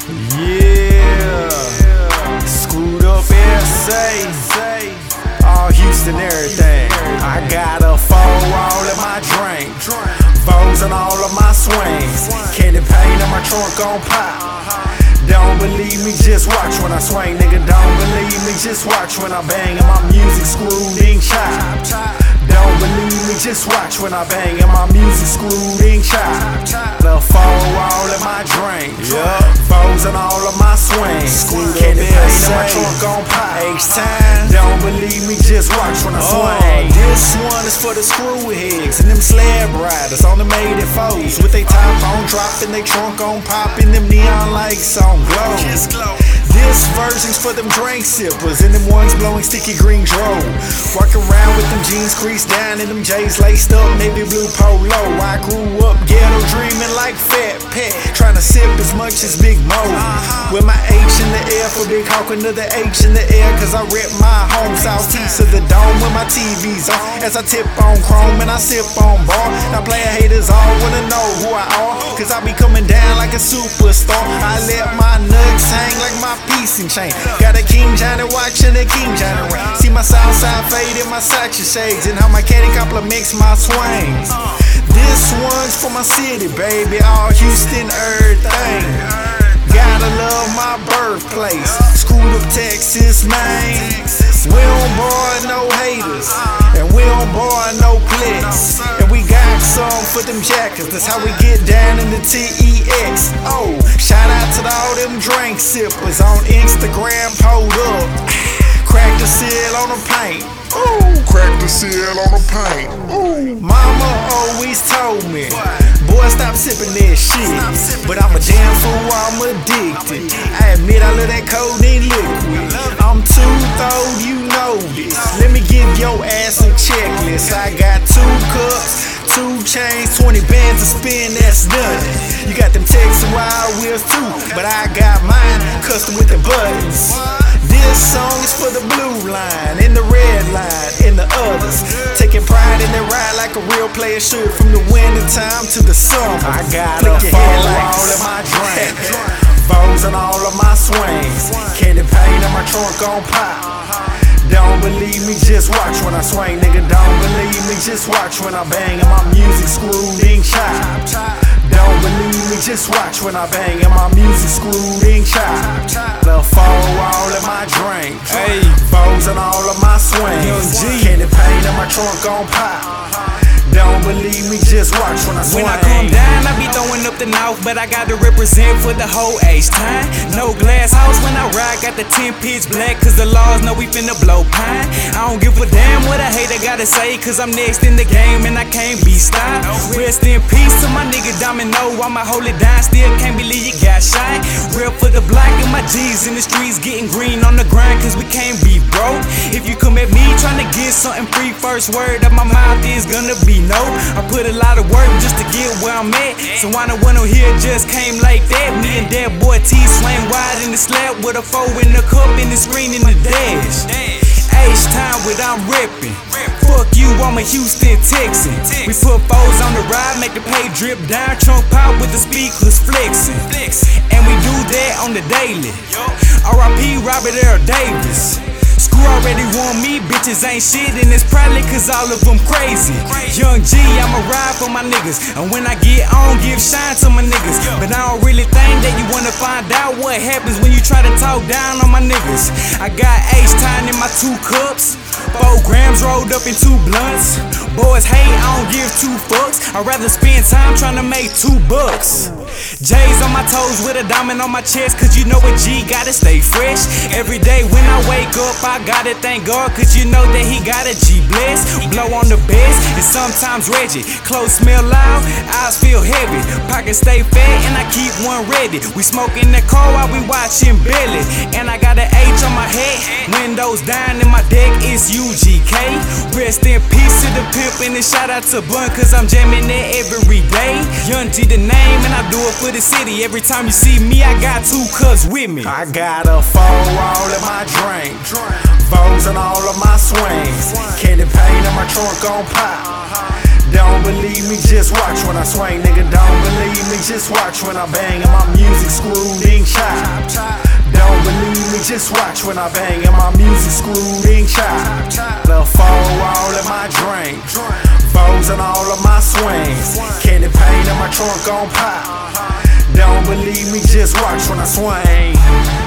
Yeah, screwed up SA, all Houston everything. I got a 4 all in my drink, Vogues on all of my swings, candy paint in my trunk on pop. Don't believe me, just watch when I swing, nigga. Don't believe me, just watch when I bang and my music screwed in chopped. Don't believe me, just watch when I bang and my music screwed in chopped. The 4 all in my drink, Vogues on all of my swings, candy paint in my trunk on pop. H-time. Don't believe me, just watch when I swing. This one is for the screwheads and them slab riders on the made it foes with they top on dropped and they trunk on popping them neon lights on glow. This version's for them drink sippers and them ones blowing sticky green dro. Walk around with them jeans creased down and them J's laced up navy blue polo. I grew up ghetto dreaming like Fat Pat, trying to sip as much as Big Mo. With my H in the air for Big Hawk, another H in the air, cause I rep my home southeast of the dome with my TVs on. As I tip on chrome and I sip on bar. Now player haters all wanna know who I are, cause I be coming down like a superstar. I let my nuts hang like my piece and chain. Got a King Johnny watch and a King Johnny ring. See my south side fade in my Sacha shades and how my caddy compliments my swings. This one's for my city, baby, all Houston, everything. Gotta love my birthplace, screwed up Texas, man. We don't borrow no haters, and we don't borrow no clicks. And we got some for them jackets, that's how we get down in the TEX. Oh, shout out to all them drink sippers on Instagram, pulled up. Crack the seal on the paint. Ooh, crack the seal on the paint. Ooh. Mama always told me, boy, stop sipping that shit. But I'm a damn fool, I'm addicted. I admit I love that codeine liquid. I'm too throwed, you know this. Let me give your ass a checklist. I got 2 cups, 2 chains, 20 bands to spin, that's nothing. You got them Texas Wild Wheels too, but I got mine custom with the buttons. This song is for the blue line, and the red line, and the others. Taking pride in their ride like a real player should, from the winter time to the summer. I got a 4 all in my drink, Vogues on all of my swings, candy paint in my trunk on pop. Don't believe me, just watch when I swing, nigga. Don't believe me, just watch when I bang and my music screwed in chopped. Don't believe me, just watch when I bang and my music screwed in chopped. The 4 all in my drink, Vogues on all of my swings, candy paint in my trunk on pop. Don't believe me, just watch when I swing. When I come down, I be throwing up the north, but I gotta represent for the whole H-time. No glass house when I ride, got the 10 pitch black, cause the laws know we finna blow pine. I don't give a damn what a hater gotta say, cause I'm next in the game and I can't be stopped. Rest in peace to my nigga Domino, I'ma hold it down, still can't believe you got shot. Real for the block and my G's in the streets, getting green on the grind, cause we can't be broke. If you come at me trying to get something free, first word of my mouth is gonna be no. I put a lot of work just to get where I'm at, so I know one here just came like that. Me and that boy T swing wide in the slab with a 4 in the cup and the screen in the dash. H-time with I'm rippin'. Fuck you, I'm a Houston Texan. We put 4s on the ride, make the pay drip down, trunk pop with the speakers flexin'. And we do that on the daily. R.I.P. Robert Earl Davis. Screw already want me, bitches ain't shit, and it's probably cause all of them crazy. Young G, I'ma ride for my niggas, and when I get on, give shine to my niggas. But I don't really think that you wanna find out what happens when you try to talk down on my niggas. I got H-time in my 2 cups, 4 grams rolled up in 2 blunts. Boys hate, I don't give 2 fucks. I'd rather spend time trying to make $2. J's on my toes with a diamond on my chest, cause you know a G gotta stay fresh. Every day when I wake up, I gotta thank God, cause you know that he got a G bless. Blow on the best, and sometimes Reggie. Clothes smell loud, eyes feel heavy. Pockets stay fat, and I keep one ready. We smoke in the car while we watching Billy. And I got an H on my head, windows down in my deck, it's UGK. Rest in peace to the pimp, and a shout out to Bun, cause I'm jamming it every day. Young G the name, and I do it for the city. Every time you see me, I got 2 cuz with me. I got a 4 all in my drink, Vogues on all of my swings, candy paint in my trunk on pop. Don't believe me, just watch when I swing, nigga. Don't believe me, just watch when I bang and my music screwed in chop. Don't believe me, just watch when I bang and my music screwed in chop. The four all in my drink, Vogues and all of my swings, candy paint in my trunk on pop. Don't believe me, just watch when I swing.